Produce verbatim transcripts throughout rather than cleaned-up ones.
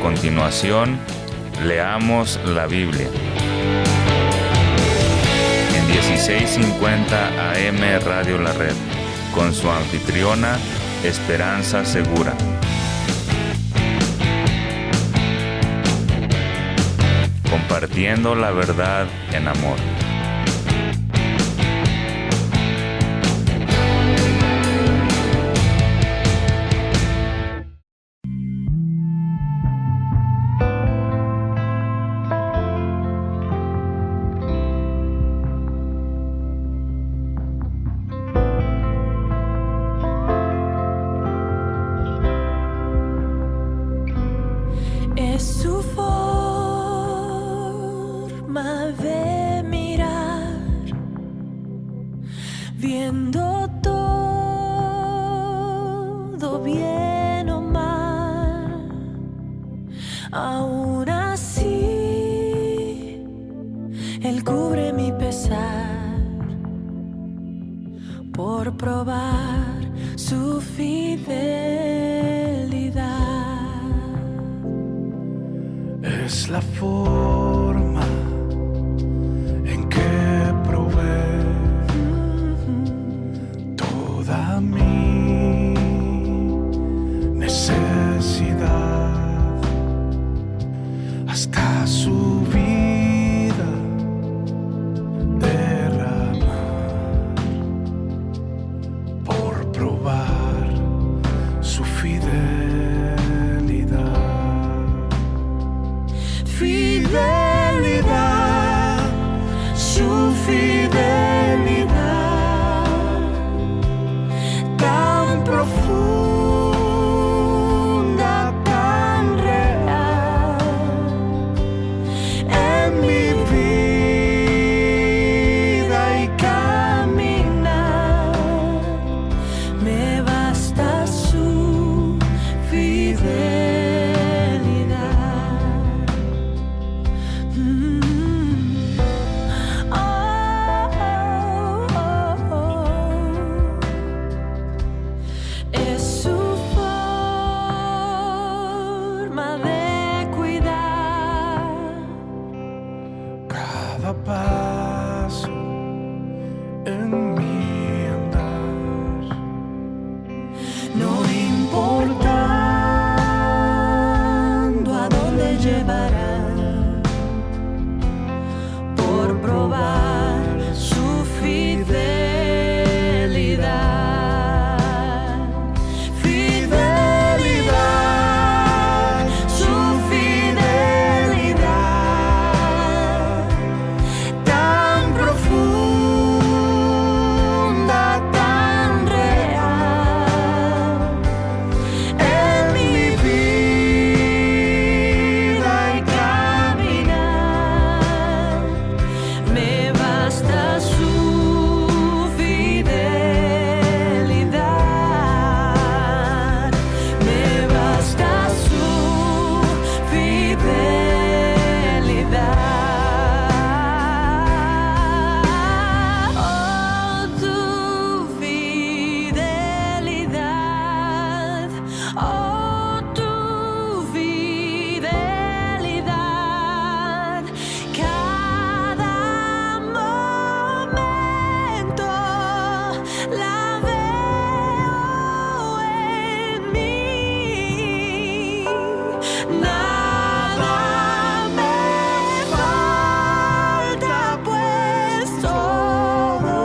continuación, leamos la Biblia. En dieciséis cincuenta A M Radio La Red, con su anfitriona, Esperanza Segura. Compartiendo la verdad en amor.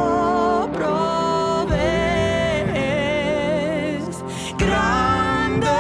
Grande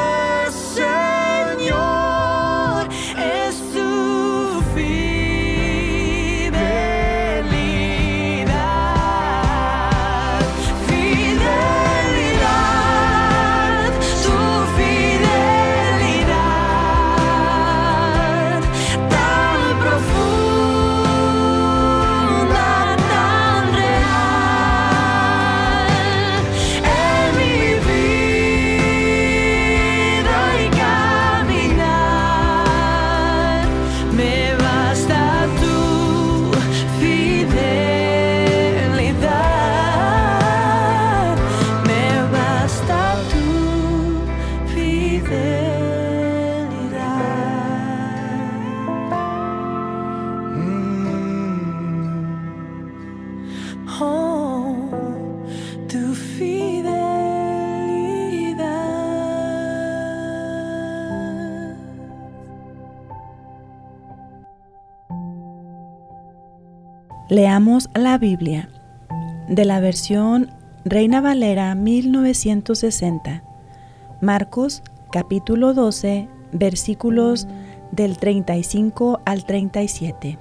Leamos la Biblia de la versión Reina Valera mil novecientos sesenta. Marcos capítulo doce, versículos del treinta y cinco al treinta y siete.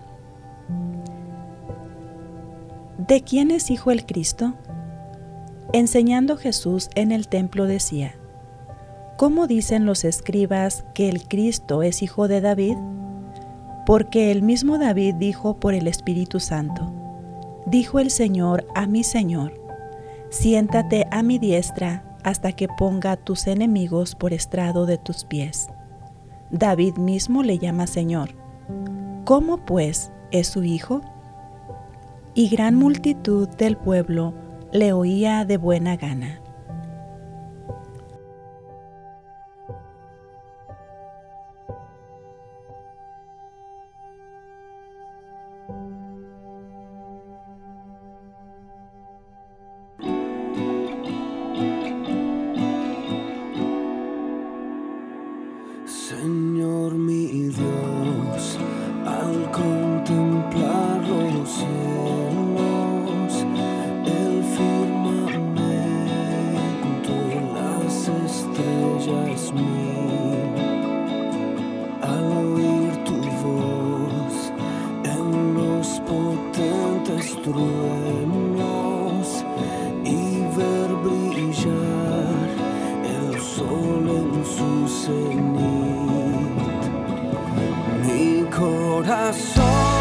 ¿De quién es hijo el Cristo? Enseñando Jesús en el templo decía: ¿Cómo dicen los escribas que el Cristo es hijo de David? Porque el mismo David dijo por el Espíritu Santo: Dijo el Señor a mi Señor: Siéntate a mi diestra hasta que ponga a tus enemigos por estrado de tus pies. David mismo le llama Señor. ¿Cómo pues es su hijo? Y gran multitud del pueblo le oía de buena gana. Señor mi Dios, al contemplar los cielos, el firmamento, las estrellas mil, al oír tu voz en los potentes truenos y ver brillar el sol en su cenit. Mi corazón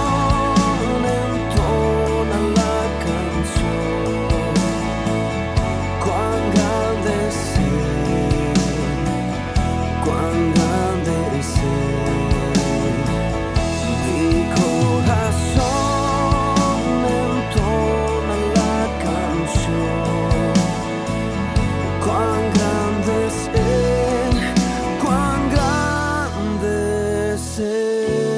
entona la canción, cuán grande es Él, cuán grande es Él. Mi corazón entona la canción, cuán grande es Él, cuán grande es Él.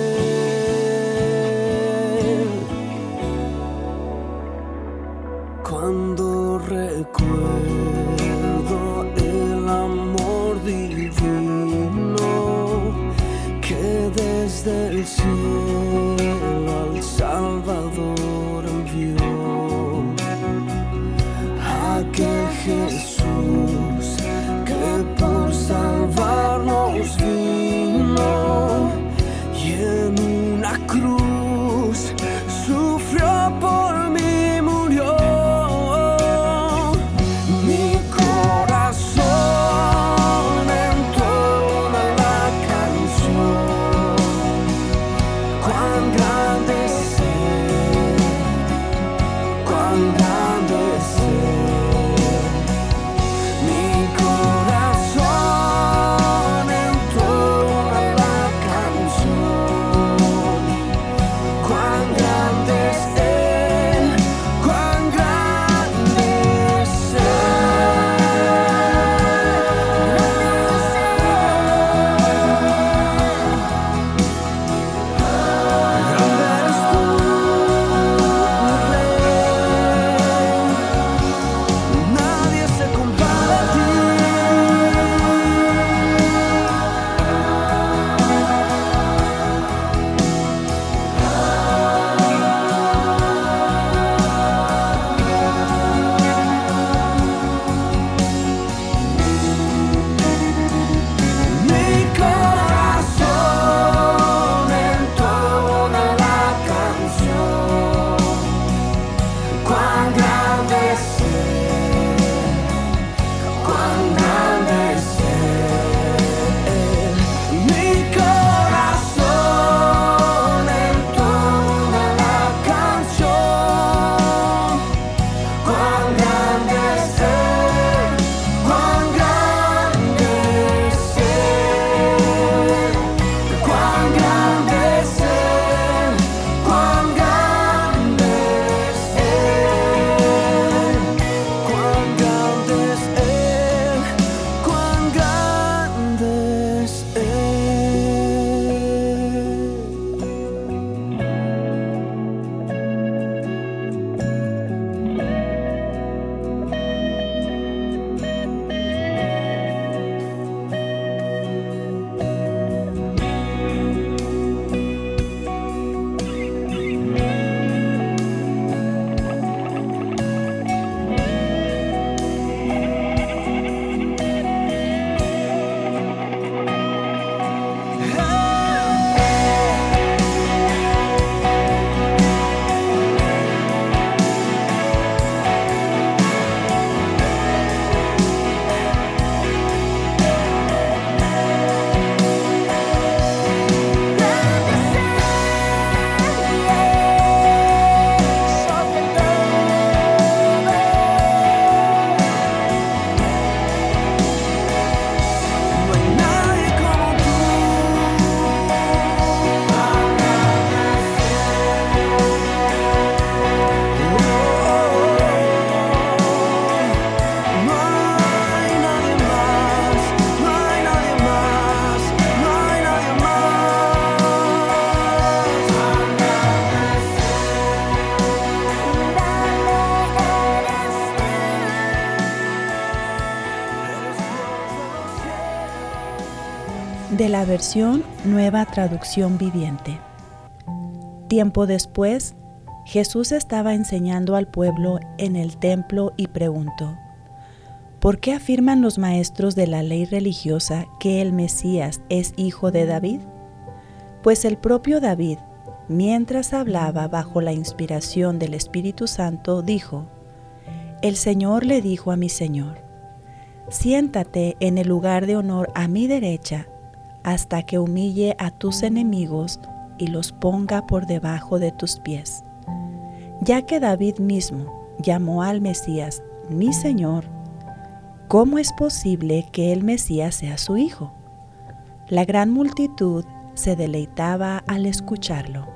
Cuando recuerdo el amor divino que desde el cielo al Salvador envió, aquel Jesús que por salvarnos vino y en una cruz sufrió por mí, murió. Mi corazón entona la canción, cuán grande es Él, De la versión Nueva Traducción Viviente. Tiempo después, Jesús estaba enseñando al pueblo en el templo y preguntó: ¿por qué afirman los maestros de la ley religiosa que el Mesías es hijo de David? Pues el propio David, mientras hablaba bajo la inspiración del Espíritu Santo, dijo: El Señor le dijo a mi Señor: siéntate en el lugar de honor a mi derecha, hasta que humille a tus enemigos y los ponga por debajo de tus pies. Ya que David mismo llamó al Mesías mi Señor, ¿cómo es posible que el Mesías sea su hijo? La gran multitud se deleitaba al escucharlo.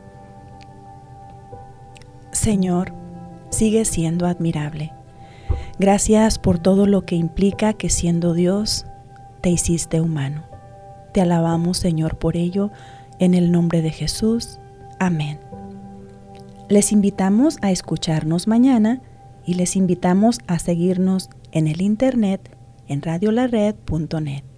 Señor, sigue siendo admirable. Gracias por todo lo que implica que siendo Dios, te hiciste humano. Te alabamos, Señor, por ello, en el nombre de Jesús. Amén. Les invitamos a escucharnos mañana y les invitamos a seguirnos en el internet en radio la red punto net.